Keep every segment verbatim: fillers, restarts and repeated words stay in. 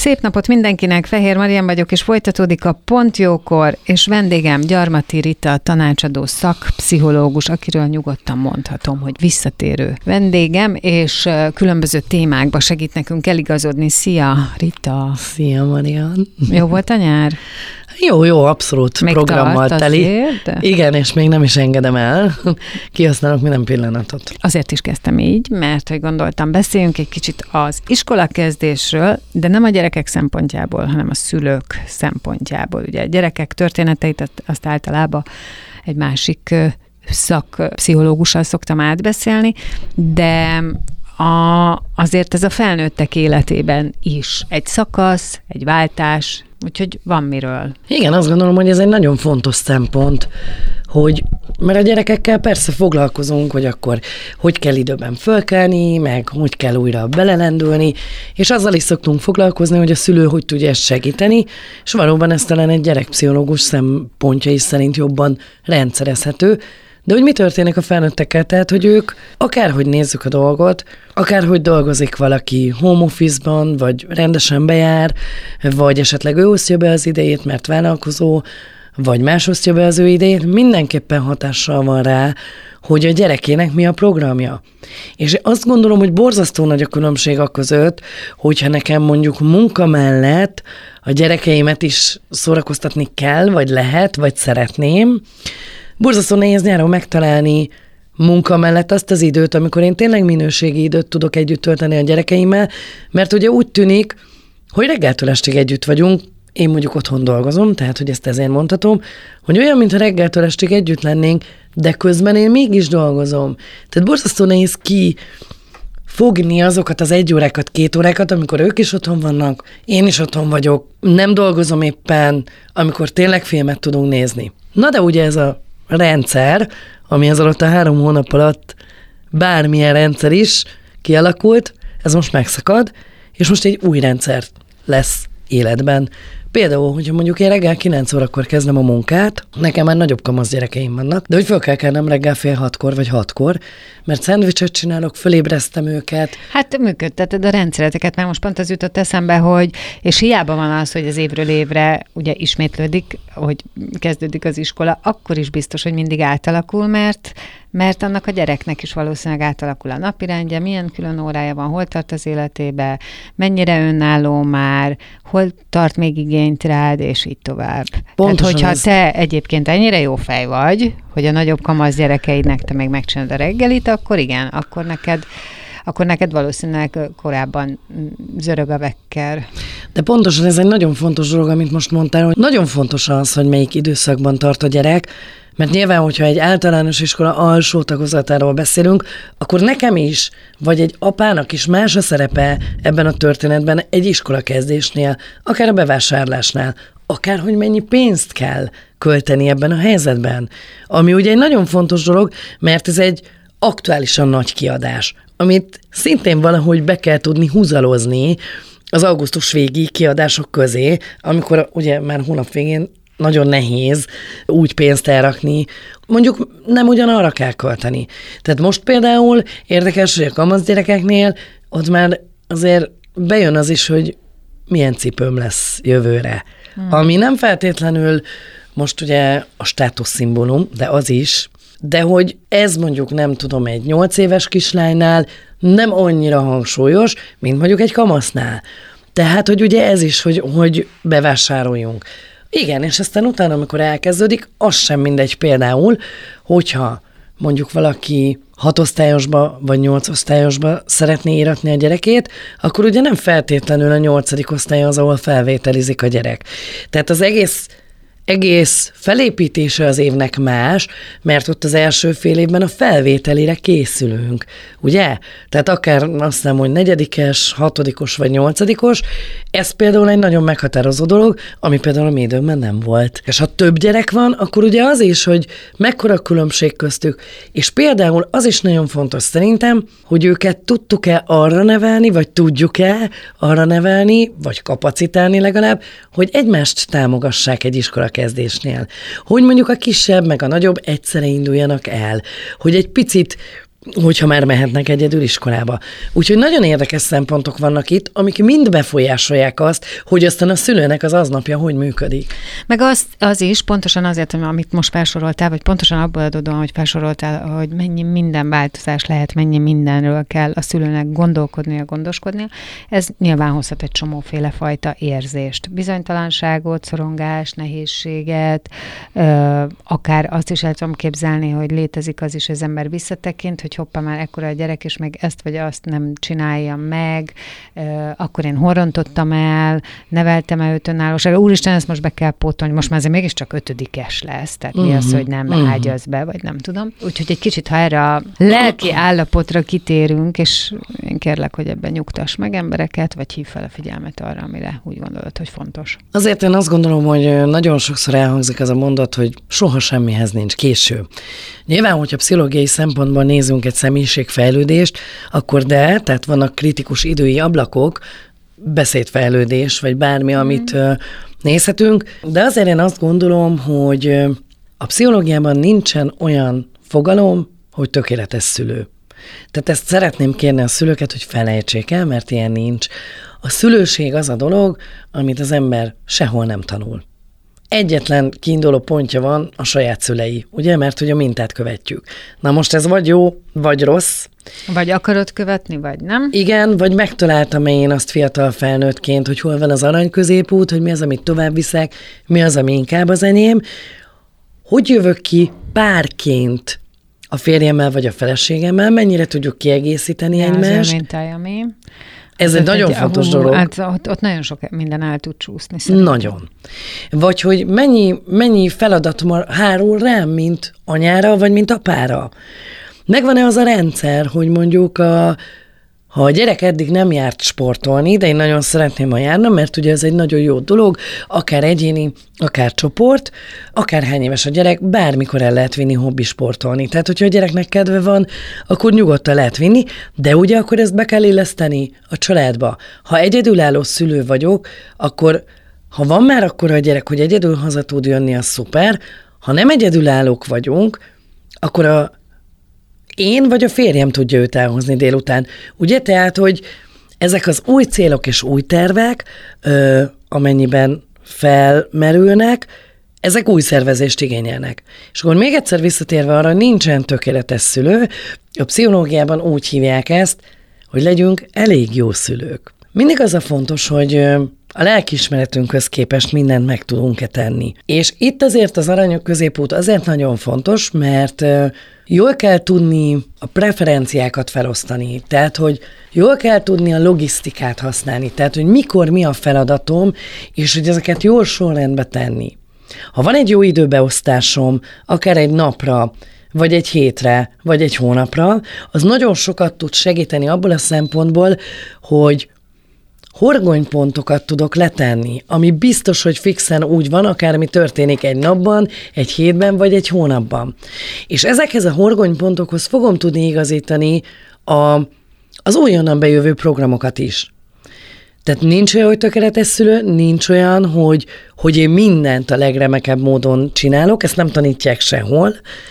Szép napot mindenkinek, Fehér Marian vagyok, és folytatódik a Pont Jókor, és vendégem Gyarmati Rita, tanácsadó szakpszichológus, akiről nyugodtan mondhatom, hogy visszatérő vendégem, és különböző témákba segít nekünk eligazodni. Szia, Rita! Szia, Marian! Jó volt a nyár? Jó, jó, abszolút még programmal teli. Azért? Igen, és még nem is engedem el. Kihasználok minden pillanatot. Azért is kezdtem így, mert hogy gondoltam, beszéljünk egy kicsit az iskolakezdésről, de nem a gyerekek szempontjából, hanem a szülők szempontjából. Ugye a gyerekek történeteit azt általában egy másik szakpszichológussal szoktam átbeszélni, de a, azért ez a felnőttek életében is egy szakasz, egy váltás, úgyhogy van miről. Igen, azt gondolom, hogy ez egy nagyon fontos szempont, hogy mert a gyerekekkel persze foglalkozunk, hogy akkor hogy kell időben fölkelni, meg hogy kell újra belelendülni, és azzal is szoktunk foglalkozni, hogy a szülő hogy tudja ezt segíteni, és valóban ez talán egy gyerekpszichológus szempontjai szerint jobban rendszerezhető. De hogy mi történik a felnőttekkel? Tehát, hogy ők akárhogy nézzük a dolgot, akárhogy dolgozik valaki home office-ban, vagy rendesen bejár, vagy esetleg ő osztja be az idejét, mert vállalkozó, vagy más osztja be az ő idejét, mindenképpen hatással van rá, hogy a gyerekének mi a programja. És azt gondolom, hogy borzasztó nagy a különbség a között, hogyha nekem mondjuk munka mellett a gyerekeimet is szórakoztatni kell, vagy lehet, vagy szeretném, borzasztó nehéz nyáron megtalálni munka mellett azt az időt, amikor én tényleg minőségi időt tudok együtt tölteni a gyerekeimmel, mert ugye úgy tűnik, hogy reggeltől estig együtt vagyunk, én mondjuk otthon dolgozom, tehát hogy ezt ezért mondhatom, hogy olyan, mintha reggeltől estig együtt lennénk, de közben én mégis dolgozom. Tehát borzasztó nehéz ki fogni azokat az egy órákat, két órákat, amikor ők is otthon vannak, én is otthon vagyok, nem dolgozom éppen, amikor tényleg filmet tudunk nézni. Na de ugye ez a rendszer, ami az alatt a három hónap alatt bármilyen rendszer is kialakult, ez most megszakad, és most egy új rendszer lesz életben. Például, hogyha mondjuk én reggel kilenc órakor kezdem a munkát, nekem már nagyobb kamasz gyerekeim vannak, de hogy föl kell kelnem reggel fél hatkor vagy hatkor, mert szendvicset csinálok, fölébreztem őket. Hát működteted a rendszereteket, mert most pont az jutott eszembe, hogy, és hiába van az, hogy az évről évre ugye ismétlődik, hogy kezdődik az iskola, akkor is biztos, hogy mindig átalakul, mert mert annak a gyereknek is valószínűleg átalakul a napirendje, milyen külön órája van, hol tart az életébe, mennyire önálló már, hol tart még igényt rád, és így tovább. Pontosan. Tehát, hogyha ez... te egyébként ennyire jó fej vagy, hogy a nagyobb kamasz gyerekeidnek te még megcsinálod a reggelit, akkor igen, akkor neked akkor neked valószínűleg korábban zörög a vekker. De pontosan ez egy nagyon fontos dolog, amit most mondtál, hogy nagyon fontos az, hogy melyik időszakban tart a gyerek, mert nyilván, hogyha egy általános iskola alsó tagozatáról beszélünk, akkor nekem is, vagy egy apának is más a szerepe ebben a történetben egy iskolakezdésnél, akár a bevásárlásnál, akár hogy mennyi pénzt kell költeni ebben a helyzetben. Ami ugye egy nagyon fontos dolog, mert ez egy aktuálisan nagy kiadás, amit szintén valahogy be kell tudni húzalozni az augusztus végi kiadások közé, amikor ugye már hónap végén nagyon nehéz úgy pénzt elrakni, mondjuk nem ugyanarra kell költeni. Tehát most például érdekes, hogy a kamasz gyerekeknél ott már azért bejön az is, hogy milyen cipőm lesz jövőre. Hmm. Ami nem feltétlenül most ugye a státuszszimbólum, de az is, de hogy ez mondjuk nem tudom egy nyolc éves kislánynál nem annyira hangsúlyos, mint mondjuk egy kamasznál. Tehát, hogy ugye ez is, hogy, hogy bevásároljunk. Igen, és aztán utána, amikor elkezdődik, az sem mindegy például, hogyha mondjuk valaki hat osztályosba vagy nyolc osztályosba szeretné íratni a gyerekét, akkor ugye nem feltétlenül a nyolcadik osztály az, ahol felvételizik a gyerek. Tehát az egész egész felépítése az évnek más, mert ott az első fél évben a felvételire készülünk, ugye? Tehát akár azt hiszem, hogy negyedikes, hatodikos vagy nyolcadikos, ez például egy nagyon meghatározó dolog, ami például a mi időmben nem volt. És ha több gyerek van, akkor ugye az is, hogy mekkora a különbség köztük, és például az is nagyon fontos szerintem, hogy őket tudtuk-e arra nevelni, vagy tudjuk-e arra nevelni, vagy kapacitálni legalább, hogy egymást támogassák egy iskola kezdésnél. Hogy mondjuk a kisebb meg a nagyobb egyszerre induljanak el. Hogy egy picit hogyha már mehetnek egyedül iskolába. Úgyhogy nagyon érdekes szempontok vannak itt, amik mind befolyásolják azt, hogy aztán a szülőnek az aznapja hogy működik. Meg az, az is, pontosan azért, amit most felsoroltál, vagy pontosan abból adódóan, hogy felsoroltál, hogy mennyi minden változás lehet, mennyi mindenről kell a szülőnek gondolkodnia, gondoskodnia, ez nyilván hozhat egy csomóféle fajta érzést. Bizonytalanságot, szorongást, nehézséget, akár azt is el tudom képzelni, hogy létezik az is, hogy az ember visszatekint, hogy hoppá, már ekkora a gyerek, és még ezt vagy azt nem csinálja meg, akkor én horrontottam el, neveltem el őt önállóságra. Úristen, ezt most be kell pótolni, most már azért mégiscsak ötödikes lesz, tehát uh-huh. mi az, hogy nem uh-huh. ágyaz be, vagy nem tudom. Úgyhogy egy kicsit, ha erre a lelki állapotra kitérünk, és én kérlek, hogy ebben nyugtass meg embereket, vagy hív fel a figyelmet arra, amire úgy gondolod, hogy fontos. Azért én azt gondolom, hogy nagyon sokszor elhangzik ez a mondat, hogy soha semmihez nincs késő. Nyilván, hogyha pszichológiai szempontból nézünk egy személyiségfejlődést, akkor de, tehát vannak kritikus idői ablakok, beszédfejlődés, vagy bármi, mm. amit uh, nézhetünk, de azért én azt gondolom, hogy uh, a pszichológiában nincsen olyan fogalom, hogy tökéletes szülő. Tehát ezt szeretném kérni a szülőket, hogy felejtsék el, mert ilyen nincs. A szülőség az a dolog, amit az ember sehol nem tanul. Egyetlen kiinduló pontja van a saját szülei, ugye? Mert hogy a mintát követjük. Na most ez vagy jó, vagy rossz. Vagy akarod követni, vagy nem. Igen, vagy megtaláltam én azt fiatal felnőttként, hogy hol van az arany középút, hogy mi az, amit tovább viszek, mi az, ami inkább az enyém. Hogy jövök ki párként a férjemmel vagy a feleségemmel, mennyire tudjuk kiegészíteni ja, egymást. Az ő mintája mi. Ez egy nagyon egy, fontos dolog. Hát ott, ott nagyon sok minden el tud csúszni. Szerintem. Nagyon. Vagy hogy mennyi, mennyi feladat hárul rám, mint anyára, vagy mint apára. Megvan-e az a rendszer, hogy mondjuk a, ha a gyerek eddig nem járt sportolni, de én nagyon szeretném, ha járna, mert ugye ez egy nagyon jó dolog, akár egyéni, akár csoport, akár hány éves a gyerek, bármikor el lehet vinni hobbi sportolni. Tehát, hogyha a gyereknek kedve van, akkor nyugodtan lehet vinni, de ugye akkor ezt be kell illeszteni a családba. Ha egyedülálló szülő vagyok, akkor ha van már akkor a gyerek, hogy egyedül haza tud jönni, az szuper. Ha nem egyedülállók vagyunk, akkor a én vagy a férjem tudja őt elhozni délután. Ugye, tehát, hogy ezek az új célok és új tervek, ö, amennyiben felmerülnek, ezek új szervezést igényelnek. És akkor még egyszer visszatérve arra, nincsen tökéletes szülő, a pszichológiában úgy hívják ezt, hogy legyünk elég jó szülők. Mindig az a fontos, hogy a lelkiismeretünkhöz képest mindent meg tudunk-e tenni. És itt azért az arany középút azért nagyon fontos, mert jól kell tudni a preferenciákat felosztani, tehát, hogy jól kell tudni a logisztikát használni, tehát, hogy mikor mi a feladatom, és hogy ezeket jól sorrendbe tenni. Ha van egy jó időbeosztásom, akár egy napra, vagy egy hétre, vagy egy hónapra, az nagyon sokat tud segíteni abból a szempontból, hogy horgonypontokat tudok letenni, ami biztos, hogy fixen úgy van, akármi történik egy napban, egy hétben, vagy egy hónapban. És ezekhez a horgonypontokhoz fogom tudni igazítani a, az újonnan bejövő programokat is. Tehát nincs olyan, hogy tökéletes szülő, nincs olyan, hogy, hogy én mindent a legremekebb módon csinálok, ezt nem tanítják sehol,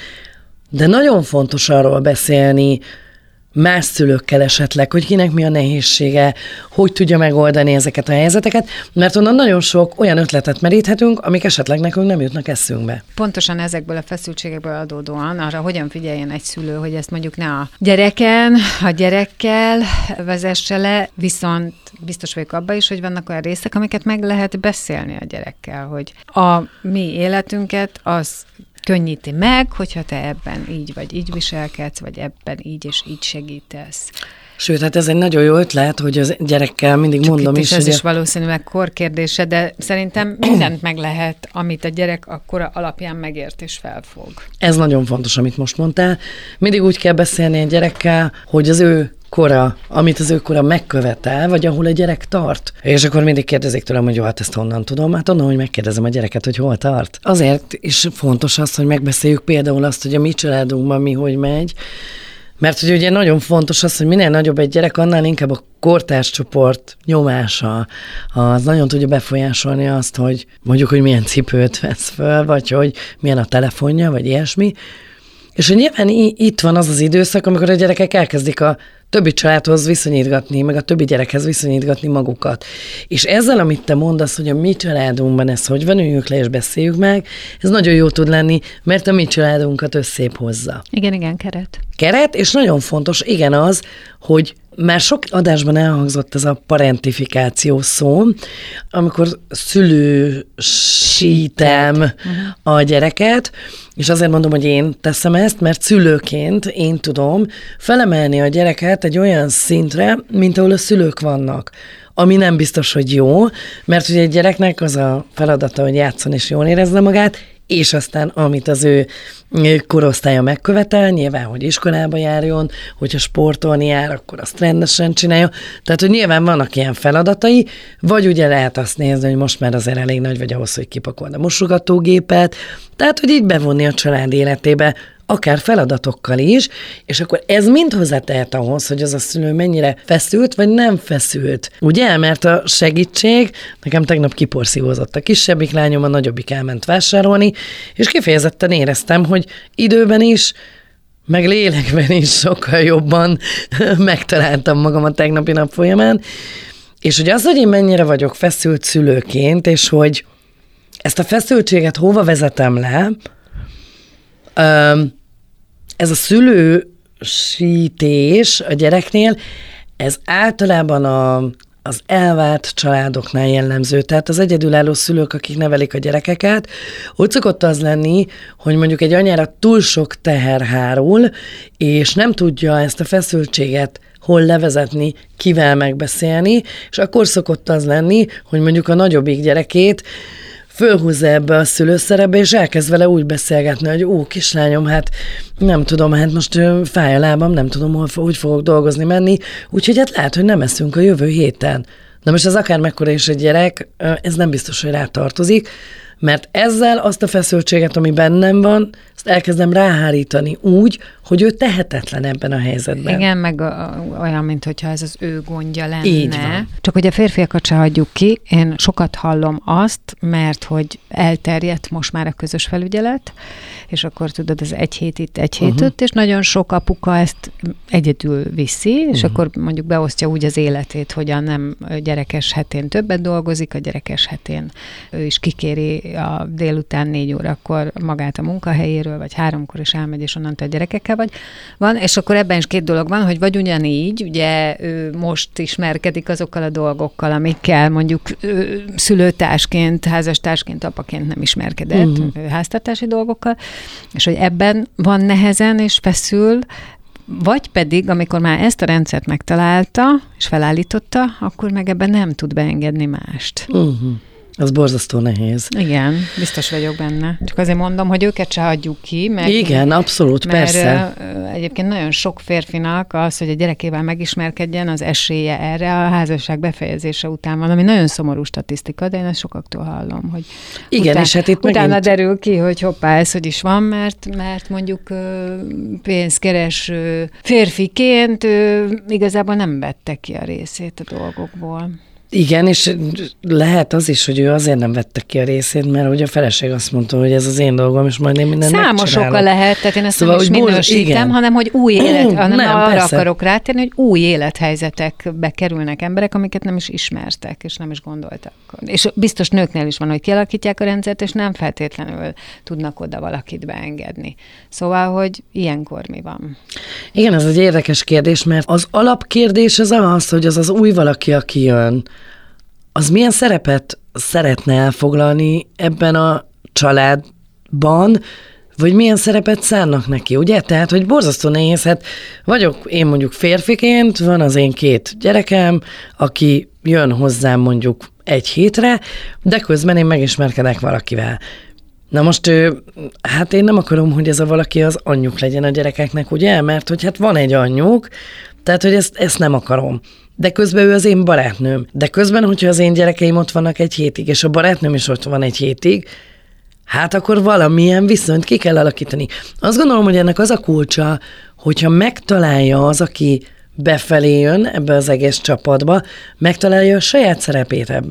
de nagyon fontos arról beszélni, más szülőkkel esetleg, hogy kinek mi a nehézsége, hogy tudja megoldani ezeket a helyzeteket, mert onnan nagyon sok olyan ötletet meríthetünk, amik esetleg nekünk nem jutnak eszünkbe. Pontosan ezekből a feszültségekből adódóan arra, hogyan figyeljen egy szülő, hogy ezt mondjuk ne a gyereken, a gyerekkel vezesse le, viszont biztos vagyok abban is, hogy vannak olyan részek, amiket meg lehet beszélni a gyerekkel, hogy a mi életünket az könnyíti meg, hogyha te ebben így vagy így viselkedsz, vagy ebben így és így segítesz. Sőt, hát ez egy nagyon jó ötlet, hogy az gyerekkel mindig Csak mondom itt is. is. Ez hogy is valószínűleg korkérdése, de szerintem mindent meg lehet, amit a gyerek a kora alapján megért és felfog. Ez nagyon fontos, amit most mondtál. Mindig úgy kell beszélni a gyerekkel, hogy az ő kora, amit az ő kora megkövetel, vagy ahol a gyerek tart. És akkor mindig kérdezik tőlem, hogy jó, hát ezt honnan tudom? Hát onnan, hogy megkérdezem a gyereket, hogy hol tart. Azért is fontos az, hogy megbeszéljük például azt, hogy a mi családunkban mi hogy megy, mert hogy ugye nagyon fontos az, hogy minél nagyobb egy gyerek, annál inkább a kortárscsoport nyomása, az nagyon tudja befolyásolni azt, hogy mondjuk, hogy milyen cipőt vesz föl, vagy hogy milyen a telefonja, vagy ilyesmi. És hogy nyilván itt van az az időszak, amikor a gyerekek elkezdik a többi családhoz viszonyítgatni, meg a többi gyerekhez viszonyítgatni magukat. És ezzel, amit te mondasz, hogy a mi családunkban ez hogy van, üljünk le és beszéljük meg, ez nagyon jó tud lenni, mert a mi családunkat összép hozza. Igen, igen, keret. Keret, és nagyon fontos, igen az, hogy már sok adásban elhangzott ez a parentifikáció szó, amikor szülősítem a gyereket, és azért mondom, hogy én teszem ezt, mert szülőként én tudom felemelni a gyereket egy olyan szintre, mint ahol a szülők vannak, ami nem biztos, hogy jó, mert ugye egy gyereknek az a feladata, hogy játszon és jól érezze magát, és aztán amit az ő korosztálya megkövetel, nyilván, hogy iskolába járjon, hogyha sportolni jár, akkor azt rendesen csinálja. Tehát, hogy nyilván vannak ilyen feladatai, vagy ugye lehet azt nézni, hogy most már azért elég nagy vagy ahhoz, hogy kipakold a mosogatógépet, tehát, hogy így bevonni a család életébe, akár feladatokkal is, és akkor ez mind hozzátehet ahhoz, hogy az a szülő mennyire feszült, vagy nem feszült. Ugye? Mert a segítség, nekem tegnap kiporszívózott a kisebbik lányom, a nagyobbik elment vásárolni, és kifejezetten éreztem, hogy időben is, meg lélekben is sokkal jobban megtaláltam magam a tegnapi nap folyamán, és hogy az, hogy én mennyire vagyok feszült szülőként, és hogy ezt a feszültséget hova vezetem le, ez a szülősítés a gyereknél, ez általában a, az elvált családoknál jellemző. Tehát az egyedülálló szülők, akik nevelik a gyerekeket, úgy szokott az lenni, hogy mondjuk egy anyára túl sok teher hárul, és nem tudja ezt a feszültséget hol levezetni, kivel megbeszélni, és akkor szokott az lenni, hogy mondjuk a nagyobbik gyerekét fölhúzza ebbe a szülőszerepbe, és elkezd vele úgy beszélgetni, hogy ó, kislányom, hát nem tudom, hát most fáj a lábam, nem tudom, hol, hogy fogok dolgozni, menni, úgyhogy hát lehet, hogy nem eszünk a jövő héten. Na most ez akár mekkora is egy gyerek, ez nem biztos, hogy rá tartozik, mert ezzel azt a feszültséget, ami bennem van, azt elkezdem ráhárítani úgy, hogy ő tehetetlen ebben a helyzetben. Igen, meg a, olyan, mint hogyha ez az ő gondja lenne. Így van. Csak hogy a férfiakat se hagyjuk ki, én sokat hallom azt, mert hogy elterjedt most már a közös felügyelet, és akkor tudod, ez egy hét itt, egy hét uh-huh. ott, és nagyon sok apuka ezt egyedül viszi, és uh-huh. akkor mondjuk beosztja úgy az életét, hogy a nem gyerekes hetén többet dolgozik, a gyerekes hetén ő is kikéri a délután négy órakor magát a munkahelyéről, vagy háromkor is elmegy, és onnantól a gyerekekkel vagy van, és akkor ebben is két dolog van, hogy vagy ugyanígy, ugye ő most ismerkedik azokkal a dolgokkal, amikkel mondjuk szülőtársként, házastársként, apaként nem ismerkedett, uh-huh. háztartási dolgokkal, és hogy ebben van nehezen és feszül, vagy pedig, amikor már ezt a rendszert megtalálta, és felállította, akkor meg ebben nem tud beengedni mást. Uh-huh. Az borzasztó nehéz. Igen, biztos vagyok benne. Csak azért mondom, hogy őket se hagyjuk ki. Mert, Igen, abszolút, mert persze. Egyébként nagyon sok férfinak az, hogy a gyerekével megismerkedjen, az esélye erre a házasság befejezése után van, ami nagyon szomorú statisztika, de én ezt sokaktól hallom, hogy igen, után, és hát itt utána megint... derül ki, hogy hoppá, ez hogy is van, mert, mert mondjuk pénzkereső férfiként igazából nem vette ki a részét a dolgokból. Igen, és lehet az is, hogy ő azért nem vette ki a részét, mert ugye a feleség azt mondta, hogy ez az én dolgom, és majd én mindent megcsinálok. Számos oka lehet, tehát én ezt szóval, nem is minősítem, hanem hogy új élet, hanem nem, arra persze. akarok rátérni, hogy új élethelyzetekbe kerülnek emberek, amiket nem is ismertek, és nem is gondoltak. És biztos nőknél is van, hogy kialakítják a rendszert, és nem feltétlenül tudnak oda valakit beengedni. Szóval, hogy ilyenkor mi van? Igen, ez egy érdekes kérdés, mert az alapkérdés az az, hogy az az új valaki, aki jön, az milyen szerepet szeretne elfoglalni ebben a családban, vagy milyen szerepet szánnak neki, ugye? Tehát, hogy borzasztó nehéz, hát vagyok én mondjuk férfiként, van az én két gyerekem, aki jön hozzám mondjuk egy hétre, de közben én megismerkedek valakivel. Na most, hát én nem akarom, hogy ez a valaki az anyjuk legyen a gyerekeknek, ugye? Mert hogy hát van egy anyjuk, tehát, hogy ezt, ezt nem akarom. De közben ő az én barátnőm. De közben, hogyha az én gyerekeim ott vannak egy hétig, és a barátnőm is ott van egy hétig, hát akkor valamilyen viszonyt ki kell alakítani. Azt gondolom, hogy ennek az a kulcsa, hogyha megtalálja az, aki befelé jön ebbe az egész csapatba, megtalálja a saját szerepét ebbe.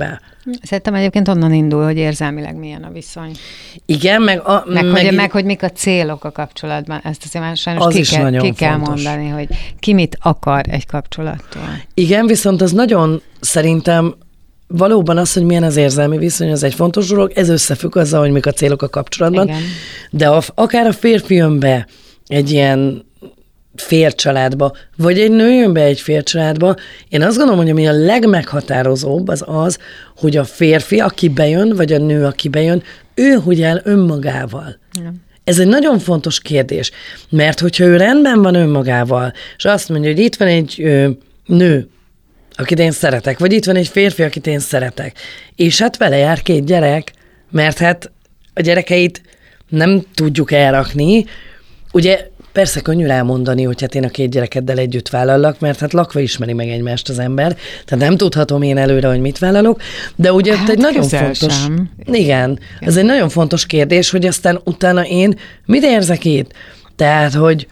Szerintem egyébként onnan indul, hogy érzelmileg milyen a viszony. Igen, meg... A, meg, meg, hogy, így... meg hogy mik a célok a kapcsolatban. Ezt azért már sajnos az ki, is kell, ki kell fontos. mondani, hogy ki mit akar egy kapcsolattól. Igen, viszont az nagyon szerintem valóban az, hogy milyen az érzelmi viszony, az egy fontos dolog, ez összefügg azzal, hogy mik a célok a kapcsolatban. Igen. De a, akár a férfi jön be egy ilyen fércsaládba, vagy egy nő jön be egy fércsaládba, én azt gondolom, hogy ami a legmeghatározóbb az az, hogy a férfi, aki bejön, vagy a nő, aki bejön, ő hogy áll önmagával. Igen. Ez egy nagyon fontos kérdés, mert hogyha ő rendben van önmagával, és azt mondja, hogy itt van egy ö, nő, akit én szeretek, vagy itt van egy férfi, akit én szeretek, és hát vele jár két gyerek, mert hát a gyerekeit nem tudjuk elrakni. Ugye persze könnyű elmondani, hogy hát én a két gyerekeddel együtt vállalak, mert hát lakva ismeri meg egymást az ember, tehát nem tudhatom én előre, hogy mit vállalok, de ugye hát egy nagyon fontos... Sem. Igen, ez egy nagyon fontos kérdés, hogy aztán utána én mit érzek itt? Tehát, hogy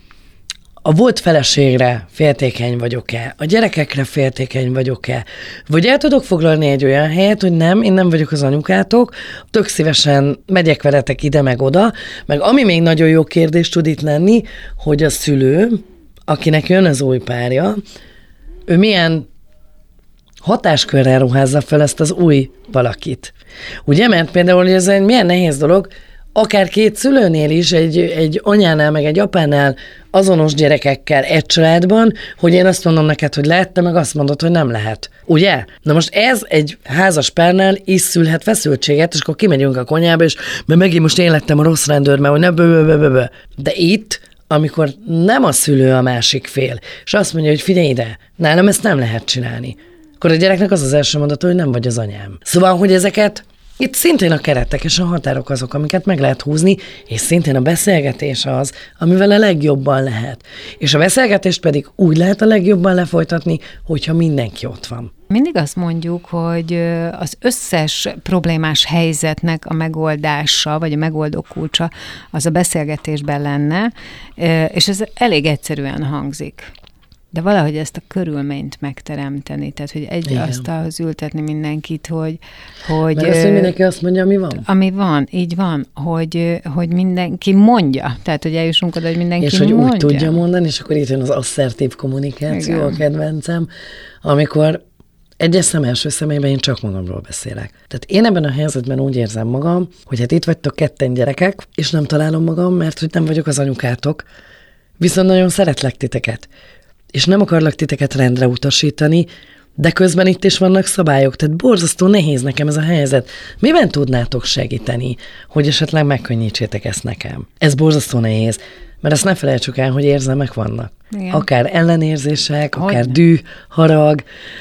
a volt feleségre féltékeny vagyok-e, a gyerekekre féltékeny vagyok-e, vagy el tudok foglalni egy olyan helyet, hogy nem, én nem vagyok az anyukátok, tök szívesen megyek veletek ide meg oda, meg ami még nagyon jó kérdés tud itt lenni, hogy a szülő, akinek jön az új párja, ő milyen hatáskörrel ruházza fel ezt az új valakit. Ugye, mert például, hogy ez egy milyen nehéz dolog, akár két szülőnél is, egy, egy anyánál, meg egy apánál azonos gyerekekkel egy családban, hogy én azt mondom neked, hogy lehet, te meg azt mondod, hogy nem lehet. Ugye? Na most ez egy házas párnál is szülhet feszültséget, és akkor kimegyünk a konyhába, és mert megint most én lettem a rossz rendőr, mert hogy ne bö, bö, bö, bö. De itt, amikor nem a szülő a másik fél, és azt mondja, hogy figyelj ide, nálam ezt nem lehet csinálni, akkor a gyereknek az az első mondata, hogy nem vagy az anyám. Szóval, hogy ezeket itt szintén a keretek és a határok azok, amiket meg lehet húzni, és szintén a beszélgetés az, amivel a legjobban lehet. És a beszélgetést pedig úgy lehet a legjobban lefolytatni, hogyha mindenki ott van. Mindig azt mondjuk, hogy az összes problémás helyzetnek a megoldása, vagy a megoldó kulcsa az a beszélgetésben lenne, és ez elég egyszerűen hangzik. De valahogy ezt a körülményt megteremteni, tehát hogy egy asztalhoz ültetni mindenkit, hogy... hogy Mert azt, hogy mindenki azt mondja, ami van. Ami van, így van, hogy, hogy mindenki mondja. Tehát, hogy eljussunk oda, hogy mindenki és hogy mondja. úgy tudja mondani, és akkor itt jön az asszertív kommunikáció, igen, a kedvencem, amikor egyes szem első személyben én csak magamról beszélek. Tehát én ebben a helyzetben úgy érzem magam, hogy hát itt vagytok ketten gyerekek, és nem találom magam, mert hogy nem vagyok az anyukátok, viszont nagyon szeretlek titeket. És nem akarlak titeket rendre utasítani, de közben itt is vannak szabályok, tehát borzasztó nehéz nekem ez a helyzet. Miben tudnátok segíteni, hogy esetleg megkönnyítsétek ezt nekem? Ez borzasztó nehéz, mert azt ne felejtsük el, hogy érzelmek vannak. Igen. Akár ellenérzések, hogy akár düh, harag,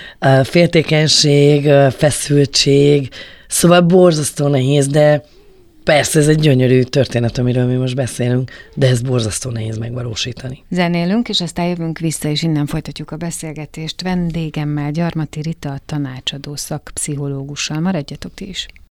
féltékenység, feszültség, szóval borzasztó nehéz, de persze ez egy gyönyörű történet, amiről mi most beszélünk, de ez borzasztó nehéz megvalósítani. Zenélünk, és aztán jövünk vissza, és innen folytatjuk a beszélgetést vendégemmel, Gyarmati Rita, tanácsadó szakpszichológussal. Maradjatok ti is!